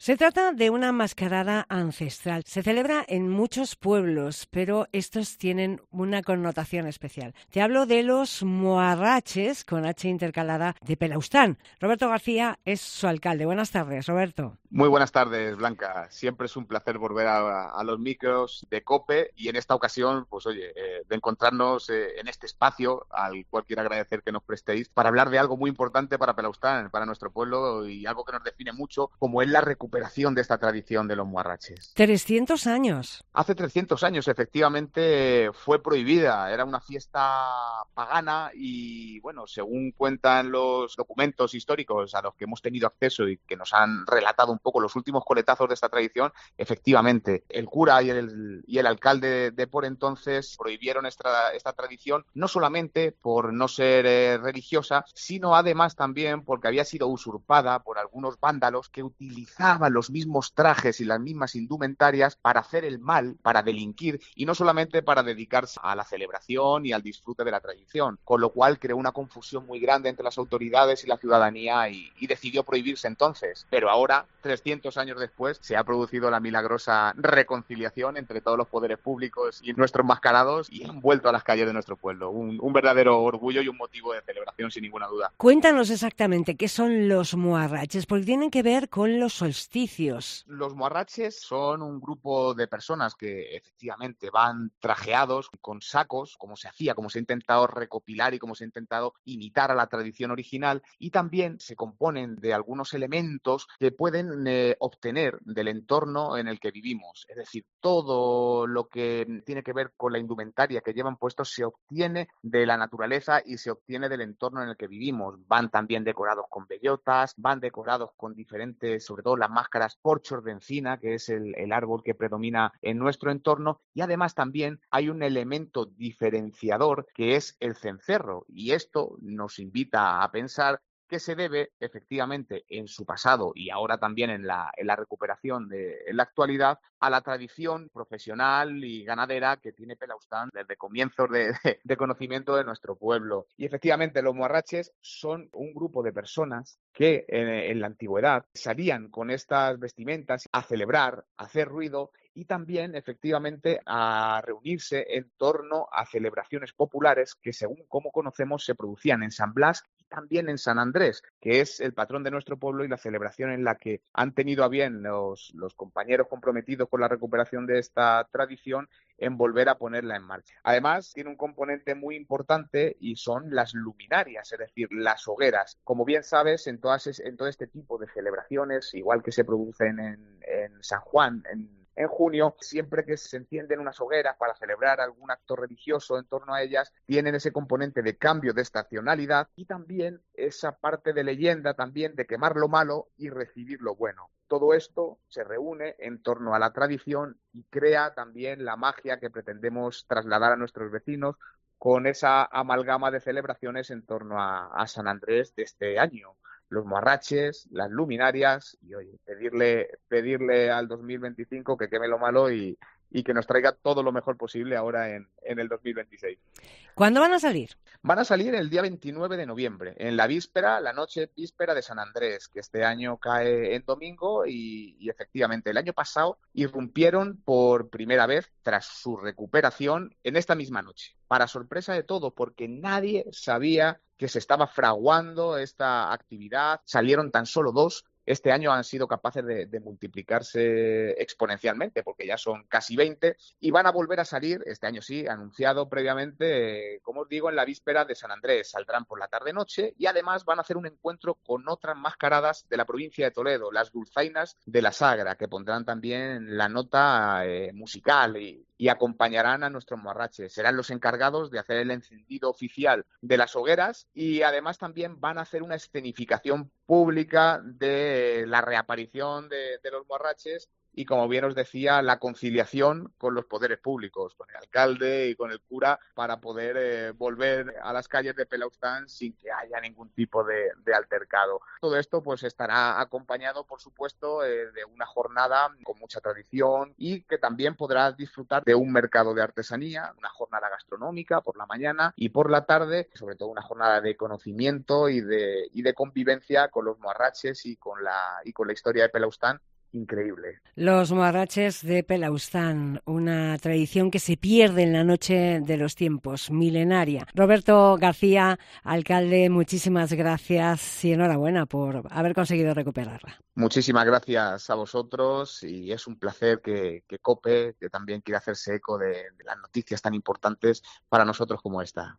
Se trata de una mascarada ancestral. Se celebra en muchos pueblos, pero estos tienen una connotación especial. Te hablo de los moarraches, con H intercalada, de Pelaustán. Roberto García es su alcalde. Buenas tardes, Roberto. Muy buenas tardes, Blanca. Siempre es un placer volver a los micros de COPE y en esta ocasión, pues oye, de encontrarnos en este espacio, al cual quiero agradecer que nos prestéis, para hablar de algo muy importante para Pelaustán, para nuestro pueblo y algo que nos define mucho, como es la recuperación de esta tradición de los moarraches. 300 años. Hace 300 años, efectivamente, fue prohibida. Era una fiesta pagana y, bueno, según cuentan los documentos históricos a los que hemos tenido acceso y que nos han relatado un poco los últimos coletazos de esta tradición, efectivamente, el cura y el alcalde de por entonces prohibieron esta tradición, no solamente por no ser religiosa, sino además también porque había sido usurpada por algunos vándalos que utilizaban los mismos trajes y las mismas indumentarias para hacer el mal, para delinquir, y no solamente para dedicarse a la celebración y al disfrute de la tradición, con lo cual creó una confusión muy grande entre las autoridades y la ciudadanía y decidió prohibirse entonces. Pero ahora, 300 años después, se ha producido la milagrosa reconciliación entre todos los poderes públicos y nuestros mascarados y han vuelto a las calles de nuestro pueblo. Un verdadero orgullo y un motivo de celebración, sin ninguna duda. Cuéntanos exactamente qué son los moarraches, porque tienen que ver con los solsticios. Los moarraches son un grupo de personas que efectivamente van trajeados con sacos, como se hacía, como se ha intentado recopilar y como se ha intentado imitar a la tradición original, y también se componen de algunos elementos que pueden obtener del entorno en el que vivimos. Es decir, todo lo que tiene que ver con la indumentaria que llevan puestos se obtiene de la naturaleza y se obtiene del entorno en el que vivimos. Van también decorados con bellotas, van decorados con diferentes, sobre todo las máscaras, porchos de encina, que es el árbol que predomina en nuestro entorno, y además también hay un elemento diferenciador que es el cencerro, y esto nos invita a pensar que se debe efectivamente en su pasado y ahora también en la recuperación en la actualidad a la tradición profesional y ganadera que tiene Pelaustán desde comienzos de conocimiento de nuestro pueblo. Y efectivamente los moarraches son un grupo de personas que en la antigüedad salían con estas vestimentas a celebrar, a hacer ruido y también efectivamente a reunirse en torno a celebraciones populares que según como conocemos se producían en San Blas y también en San Andrés, que es el patrón de nuestro pueblo y la celebración en la que han tenido a bien los compañeros comprometidos con la recuperación de esta tradición en volver a ponerla en marcha. Además, tiene un componente muy importante y son las luminarias, es decir, las hogueras. Como bien sabes, en todo este tipo de celebraciones, igual que se producen en San Juan, en junio, siempre que se encienden unas hogueras para celebrar algún acto religioso en torno a ellas, tienen ese componente de cambio de estacionalidad y también esa parte de leyenda también de quemar lo malo y recibir lo bueno. Todo esto se reúne en torno a la tradición y crea también la magia que pretendemos trasladar a nuestros vecinos con esa amalgama de celebraciones en torno a San Andrés de este año. Los moarraches, las luminarias y oye, pedirle al 2025 que queme lo malo y que nos traiga todo lo mejor posible ahora en el 2026. ¿Cuándo van a salir? Van a salir el día 29 de noviembre, en la noche víspera de San Andrés, que este año cae en domingo y efectivamente el año pasado irrumpieron por primera vez tras su recuperación en esta misma noche, para sorpresa de todo, porque nadie sabía que se estaba fraguando esta actividad, salieron tan solo 2. Este año han sido capaces de multiplicarse exponencialmente, porque ya son casi 20, y van a volver a salir, este año sí, anunciado previamente, como os digo, en la víspera de San Andrés. Saldrán por la tarde-noche y además van a hacer un encuentro con otras mascaradas de la provincia de Toledo, las dulzainas de la Sagra, que pondrán también la nota musical y acompañarán a nuestros moarraches. Serán los encargados de hacer el encendido oficial de las hogueras y además también van a hacer una escenificación pública de la reaparición de los moarraches y, como bien os decía, la conciliación con los poderes públicos, con el alcalde y con el cura, para poder volver a las calles de Pelaustán sin que haya ningún tipo de altercado. Todo esto pues estará acompañado, por supuesto, de una jornada con mucha tradición y que también podrás disfrutar de un mercado de artesanía, una jornada gastronómica por la mañana y por la tarde, sobre todo una jornada de conocimiento y de convivencia con los moarraches y con la historia de Pelaustán, increíble. Los moarraches de Pelaustán, una tradición que se pierde en la noche de los tiempos, milenaria. Roberto García, alcalde, muchísimas gracias y enhorabuena por haber conseguido recuperarla. Muchísimas gracias a vosotros y es un placer que COPE, que también quiere hacerse eco de las noticias tan importantes para nosotros como esta.